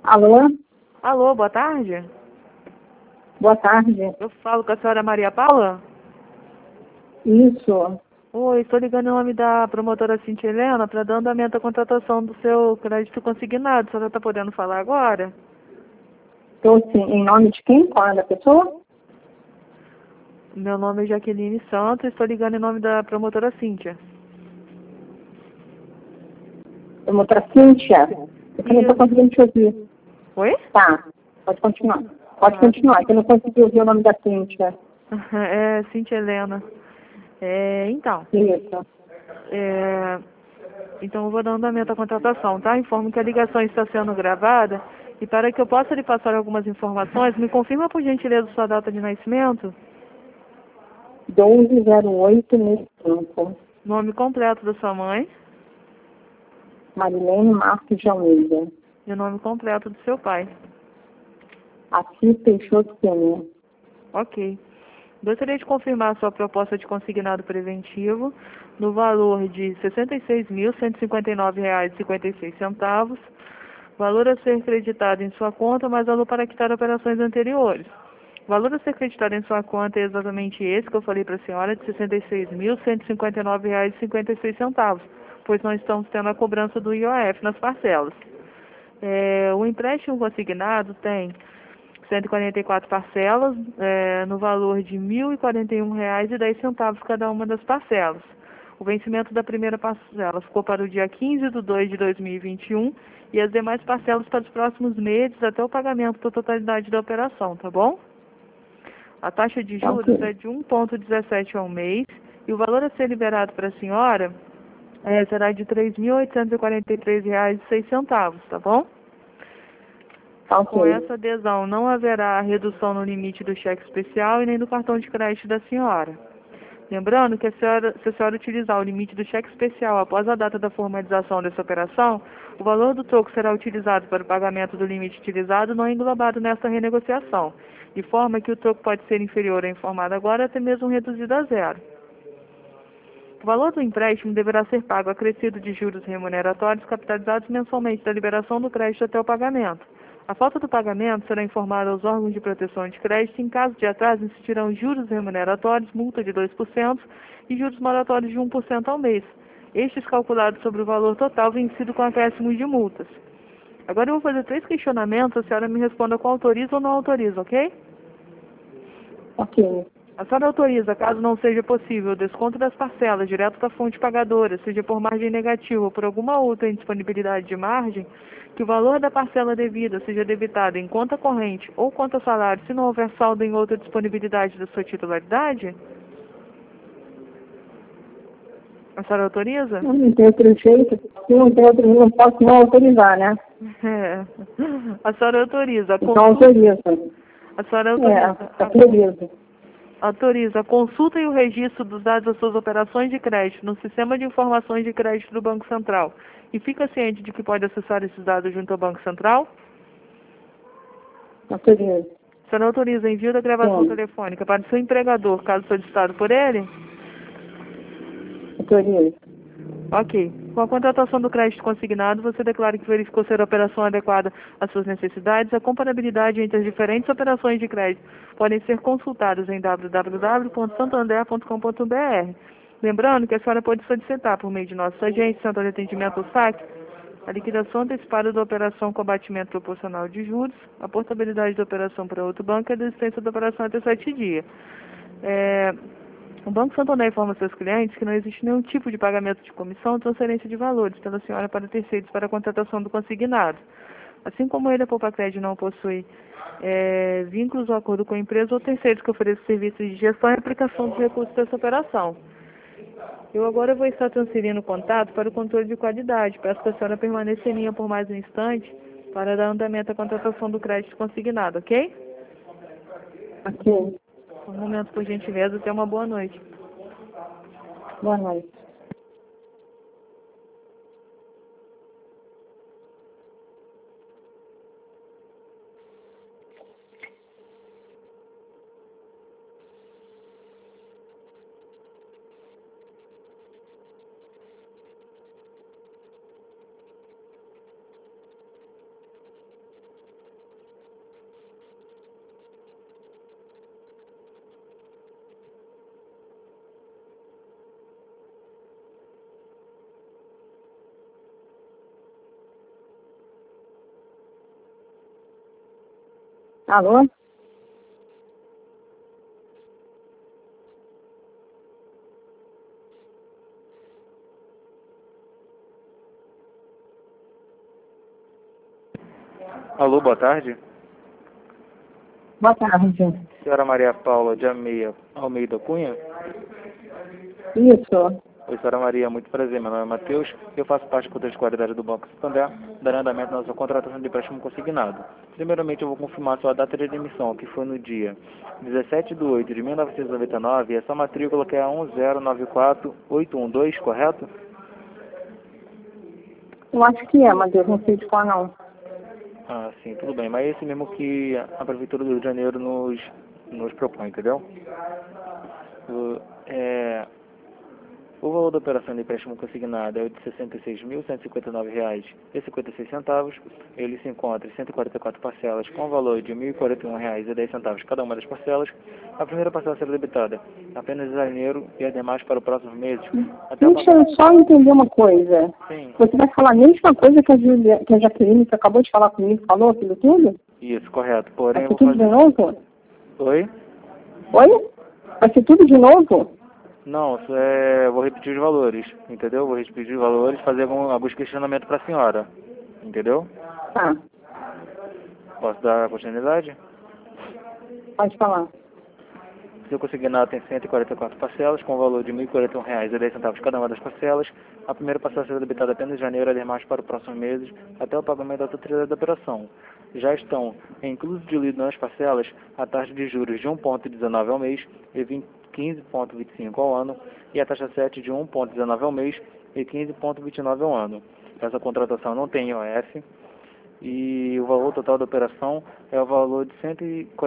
Alô? Alô, boa tarde. Boa tarde. Eu falo com a senhora Maria Paula? Isso. Oi, estou ligando em nome da promotora Cintia Helena para dar andamento à contratação do seu crédito consignado. A senhora está podendo falar agora? Estou sim. Em nome de quem? Qual é da pessoa? Meu nome é Jaqueline Santos e estou ligando em nome da promotora Cíntia. Promotora Cíntia. Eu não estou conseguindo te ouvir. Oi? Tá. Pode continuar. Pode continuar, que eu não consegui ouvir o nome da Cíntia. É Cintia Helena. Então, Isso. então eu vou dar andamento à contratação, tá? Informo que a ligação está sendo gravada e para que eu possa lhe passar algumas informações, me confirma por gentileza sua data de nascimento, 120865. nome completo da sua mãe Marilene Marques de Almeida. e o nome completo do seu pai. Assis Peixoto Cunha. Ok. Gostaria de confirmar a sua proposta de consignado preventivo no valor de R$ 66.159,56, valor a ser creditado em sua conta, mais valor para quitar operações anteriores. O valor a ser creditado em sua conta é exatamente esse que eu falei para a senhora, de R$ 66.159,56, pois nós estamos tendo a cobrança do IOF nas parcelas. O empréstimo consignado tem 144 parcelas, no valor de R$ 1.041,10 cada uma das parcelas. O vencimento da primeira parcela ficou para o dia 15/2/2021 e as demais parcelas para os próximos meses até o pagamento da totalidade da operação, tá bom? A taxa de juros é de 1,17 ao mês e o valor a ser liberado para a senhora será de R$ 3.843,06, tá bom? Com essa adesão, não haverá redução no limite do cheque especial e nem do cartão de crédito da senhora. Lembrando que se a senhora utilizar o limite do cheque especial após a data da formalização dessa operação, o valor do troco será utilizado para o pagamento do limite utilizado não englobado nessa renegociação, de forma que o troco pode ser inferior ao informado agora até mesmo reduzido a zero. O valor do empréstimo deverá ser pago acrescido de juros remuneratórios capitalizados mensalmente da liberação do crédito até o pagamento. A falta do pagamento será informada aos órgãos de proteção de crédito. Em caso de atraso, existirão juros remuneratórios, multa de 2% e juros moratórios de 1% ao mês. Estes calculados sobre o valor total vencido com acréscimos de multas. Agora eu vou fazer 3 questionamentos, a senhora me responda com autoriza ou não autoriza, ok? Ok. A senhora autoriza, caso não seja possível, o desconto das parcelas direto da fonte pagadora, seja por margem negativa ou por alguma outra indisponibilidade de margem, que o valor da parcela devida seja debitado em conta corrente ou conta salário, se não houver saldo em outra disponibilidade da sua titularidade? A senhora autoriza? Não tem outro jeito. Se não tem outro jeito, não posso não autorizar, né? A senhora autoriza. Então autoriza. A senhora autoriza. Autoriza. Autoriza a consulta e o registro dos dados das suas operações de crédito no Sistema de Informações de Crédito do Banco Central. E fica ciente de que pode acessar esses dados junto ao Banco Central? Autoriza. A senhora autoriza envio da gravação telefônica para o seu empregador, caso solicitado por ele? Autoriza. Ok. Com a contratação do crédito consignado, você declara que verificou ser a operação adequada às suas necessidades. A comparabilidade entre as diferentes operações de crédito podem ser consultadas em www.santander.com.br. Lembrando que a senhora pode solicitar, por meio de nossa agência, Centro de Atendimento ao SAC, a liquidação antecipada da operação com abatimento proporcional de juros, a portabilidade da operação para outro banco e a desistência da operação até 7 dias. O Banco Santander informa seus clientes que não existe nenhum tipo de pagamento de comissão ou transferência de valores pela senhora para terceiros para a contratação do consignado. Assim como ele, a Poupacred não possui vínculos ou acordo com a empresa ou terceiros que ofereçam serviços de gestão e aplicação dos recursos dessa operação. Eu agora vou estar transferindo o contato para o controle de qualidade. Peço que a senhora permaneça em linha por mais um instante para dar andamento à contratação do crédito consignado, ok? Ok. Um momento, por gentileza. Tenha uma boa noite. Boa noite. Alô? Alô, boa tarde. Boa tarde. Senhora Maria Paula de Almeida Cunha? Isso. Oi, senhora Maria, muito prazer. Meu nome é Matheus. Eu faço parte do controle de qualidade do Banco Santander, dando andamento na nossa contratação de empréstimo consignado. Primeiramente, eu vou confirmar sua data de admissão, que foi no dia 17/8/1999, e essa matrícula que é a 1094812, correto? Eu acho que é, mas eu não sei de qual não. Ah, sim, tudo bem. Mas é esse mesmo que a Prefeitura do Rio de Janeiro nos propõe, entendeu? O valor da operação de empréstimo consignado é de R$ 66.159,56. Ele se encontra em 144 parcelas com valor de R$ 1.041,10 cada uma das parcelas. A primeira parcela será debitada apenas em janeiro e as demais para os próximos meses. Deixa eu só entender uma coisa. Sim. Você vai falar a mesma coisa que a Jaqueline, que acabou de falar comigo, falou aquilo tudo? Isso, correto. Porém, Vai ser tudo de novo? Oi? Oi? Vai ser tudo de novo? Não, vou repetir os valores, entendeu? Vou repetir os valores, fazer alguns questionamentos para a senhora, entendeu? Tá, Posso dar continuidade? pode falar. Seu consignado tem 144 parcelas, com valor de R$ 1.041,10 cada uma das parcelas. A primeira parcela será debitada apenas em janeiro e demais para os próximos meses, até o pagamento da totalidade da operação. Já estão inclusos diluídos nas parcelas a taxa de juros de 1,19 ao mês e 15,25 ao ano, e a taxa 7 de 1,19 ao mês e 15,29 ao ano. Essa contratação não tem IOF, e o valor total da operação é o valor de R$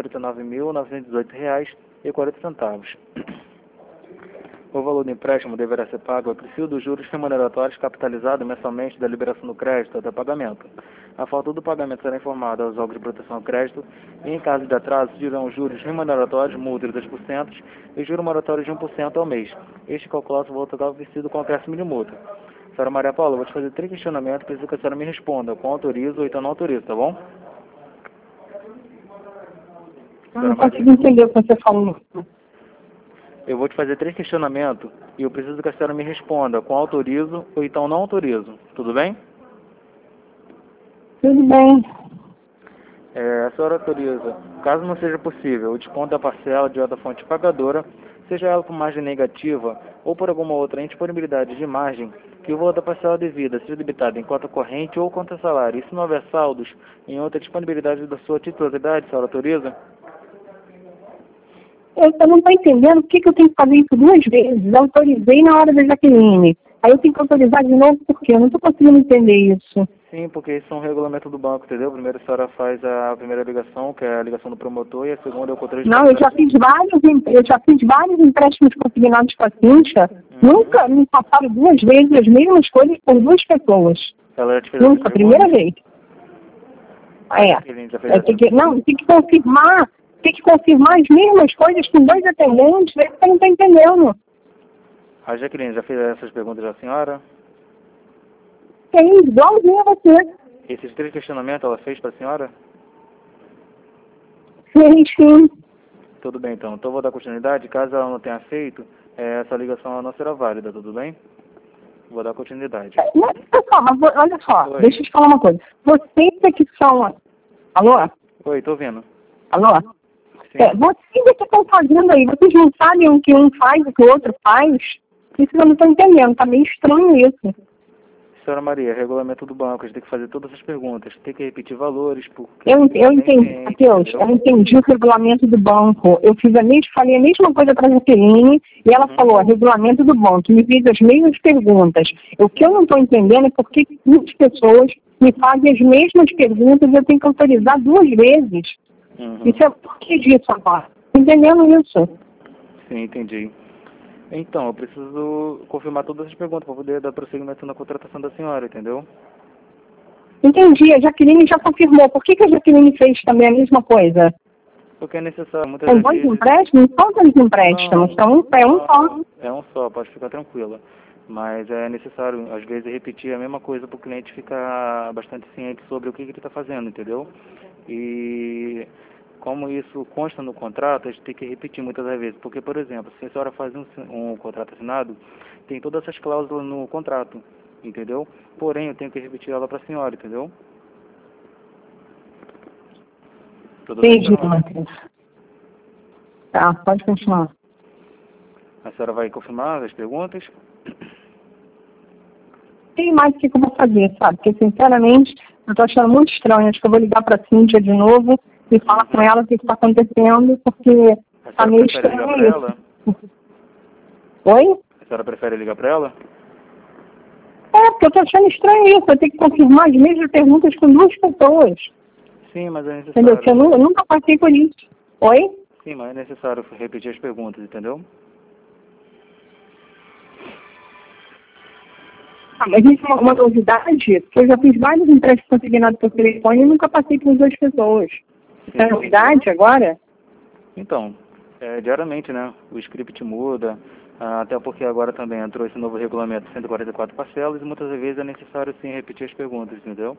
149.918,40. O valor do empréstimo deverá ser pago a princípio dos juros remuneratórios capitalizados mensalmente da liberação do crédito até pagamento. A falta do pagamento será informada aos órgãos de proteção ao crédito e, em caso de atraso, dirão juros remuneratórios, multa de 2% e juros moratórios de 1% ao mês. Este calcula o valor total vencido com acréscimo de multa. Senhora Maria Paula, eu vou te fazer 3 questionamentos, preciso que a senhora me responda com autorizo ou então não autorizo, tá bom? Eu não consigo entender o que você falou. Eu vou te fazer 3 questionamentos e eu preciso que a senhora me responda com autorizo ou então não autorizo. Tudo bem? Tudo bem. A senhora autoriza, caso não seja possível, o desconto da parcela de outra fonte pagadora, seja ela por margem negativa ou por alguma outra indisponibilidade de margem, que o valor da parcela devida seja debitado em conta corrente ou conta salário. E se não houver saldos em outra disponibilidade da sua titularidade, a senhora autoriza? Eu não estou entendendo por que eu tenho que fazer isso 2 vezes. Eu autorizei na hora da Jaqueline. Aí eu tenho que autorizar de novo por quê? Eu não estou conseguindo entender isso. Sim, porque isso é um regulamento do banco, entendeu? Primeiro a senhora faz a primeira ligação, que é a ligação do promotor, e a segunda é o controle de Não, eu já fiz vários empréstimos consignados com a Cíntia. Nunca me passaram 2 vezes as mesmas coisas por 2 pessoas. Ela já te fez Nunca, primeira vez. Tem que confirmar. Tem que confirmar as mesmas coisas com 2 atendentes. É que você não está entendendo. A Jaqueline já fez essas perguntas à senhora? Tem igualzinho a você. Esses 3 questionamentos ela fez para a senhora? Sim. Tudo bem, então. Então eu vou dar continuidade. Caso ela não tenha feito, essa ligação não será válida, tudo bem? Vou dar continuidade. Mas, pessoal, olha só, Oi. deixa eu te falar uma coisa. Vocês é que são... Alô? Oi, tô ouvindo. Alô? Sim. Vocês é que estão fazendo aí. Vocês não sabem o que um faz, o que o outro faz? Isso eu não estou entendendo. Tá meio estranho isso. Senhora Maria, regulamento do banco, a gente tem que fazer todas essas perguntas. Tem que repetir valores, porque... Eu entendi, Matheus. Eu entendi o regulamento do banco. Eu falei a mesma coisa para a Jaqueline e ela falou, regulamento do banco. Me fez as mesmas perguntas. O que eu não estou entendendo é por que muitas pessoas me fazem as mesmas perguntas e eu tenho que autorizar 2 vezes. Isso é por que disso agora? Entendendo isso? Sim, entendi. Então, eu preciso confirmar todas as perguntas para poder dar prosseguimento na contratação da senhora, entendeu? Entendi. A Jaqueline já confirmou. Por que a Jaqueline fez também a mesma coisa? Porque é necessário, muitas São vezes... 2 empréstimos? São 2 empréstimos. Não, É um só. É um só, pode ficar tranquila. Mas é necessário, às vezes, repetir a mesma coisa para o cliente ficar bastante ciente sobre o que ele está fazendo, entendeu? E como isso consta no contrato, a gente tem que repetir muitas das vezes. Porque, por exemplo, se a senhora faz um contrato assinado, tem todas essas cláusulas no contrato, entendeu? Porém, eu tenho que repetir ela para a senhora, entendeu? Tudo bem, Entendi, senhora? Matheus. Tá, pode continuar. A senhora vai confirmar as perguntas? Tem mais o que eu vou fazer, sabe? Porque, sinceramente, eu tô achando muito estranho. Acho que eu vou ligar pra Cíntia de novo e falar com ela o que está acontecendo, porque A tá senhora meio prefere ligar estranho para isso. ela? Oi? A senhora prefere ligar para ela? É, porque eu tô achando estranho isso. Eu tenho que confirmar as mesmas perguntas com duas pessoas. Sim, mas é Entendeu? Porque necessário. eu nunca passei por isso. Oi? Sim, mas é necessário repetir as perguntas, entendeu? Ah, mas isso é uma novidade, porque eu já fiz vários empréstimos consignados por telefone e nunca passei por duas pessoas. Isso é Sim, novidade agora? então, diariamente, né? O script muda, até porque agora também entrou esse novo regulamento 144 parcelas e muitas vezes é necessário sim repetir as perguntas, entendeu?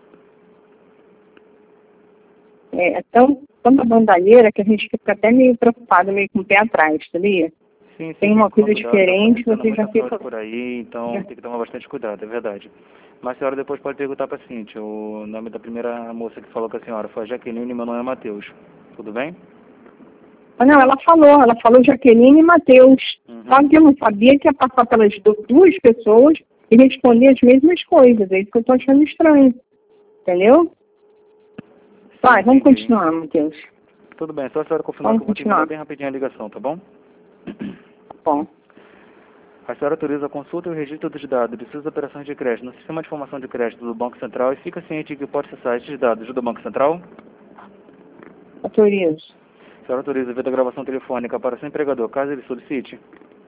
É tanta bandalheira que a gente fica até meio preocupado, meio com o pé atrás, sabia? Sim, Tem tem uma que tomar coisa cuidado, tá diferente, aparecendo você já muita fraude fica... por aí, então tem que tomar bastante cuidado, é verdade. Mas a senhora depois pode perguntar para a Cíntia, o nome da primeira moça que falou com a senhora foi a Jaqueline e meu nome é Matheus. Tudo bem? Ah, não, ela falou Jaqueline e Matheus. Uhum. Só que eu não sabia que ia passar pelas duas pessoas e responder as mesmas coisas. É isso que eu tô achando estranho. Entendeu? Vai, vamos Entendi. continuar, Matheus. Tudo bem, só a senhora confirmar Vamos que eu vou terminar continuar. bem rapidinho a ligação, tá bom? Bom, A senhora autoriza a consulta e o registro dos dados de suas operações de crédito no sistema de informação de crédito do Banco Central e fica ciente de que pode acessar esses dados do Banco Central? autorizo. A senhora autoriza a videogravação telefônica para seu empregador, caso ele solicite?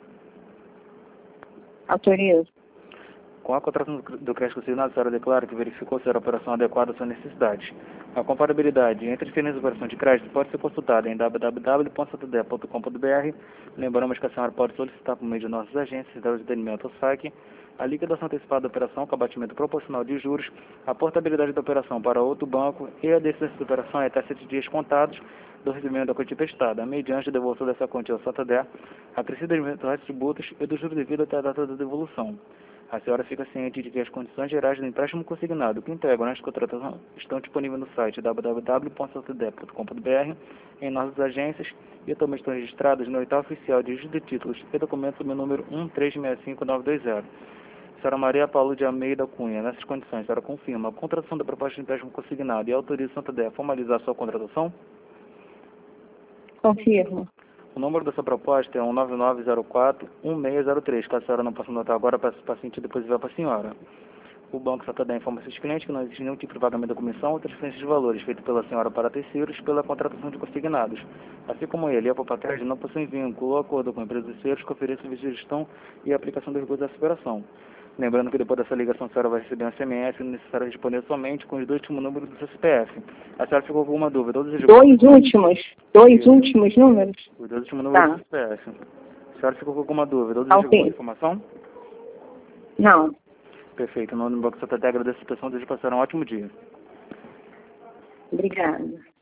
Autorizo. Com a contratação do crédito consignado, a senhora declara que verificou se era a operação adequada às suas necessidades. A comparabilidade entre diferentes operações de crédito pode ser consultada em www.santander.com.br. Lembramos que a senhora pode solicitar por meio de nossas agências de atendimento ao SAC a liquidação antecipada da operação com abatimento proporcional de juros, a portabilidade da operação para outro banco e a desistência da operação em até 7 dias contados do recebimento da quantia prestada, mediante a devolução dessa quantia ao Santander, acrescido dos eventuais tributos e do juros devido até a data da devolução. A senhora fica ciente de que as condições gerais do empréstimo consignado que integram esta contratação estão disponíveis no site www.santander.com.br, em nossas agências e também estão registradas no oitavo oficial de registro de títulos e documentos sob o número 1365920. Senhora Maria Paula de Almeida Cunha, nessas condições, a senhora confirma a contratação da proposta de empréstimo consignado e autoriza o Santander a formalizar sua contratação? Confirmo. O número dessa proposta é 19904-1603. Caso a senhora não possa anotar agora, peço para o paciente depois enviar para a senhora. O Banco Santander informa seus clientes que não existe nenhum tipo de pagamento da comissão ou transferência de valores feito pela senhora para terceiros pela contratação de consignados. Assim como ele e a Popacred não possuem vínculo ou acordo com empresas terceiros que ofereçam serviços de gestão e aplicação dos recursos dessa operação. Lembrando que depois dessa ligação a senhora vai receber um SMS e é necessário responder somente com os dois últimos números do seu CPF. A senhora ficou com alguma dúvida? Dois últimos números? Os dois últimos números do CPF. A senhora ficou com alguma dúvida? Ou deseja alguma informação? Não. Perfeito. No nome do Banco Santander, agradeço a atenção e desejo passar um ótimo dia. Obrigada.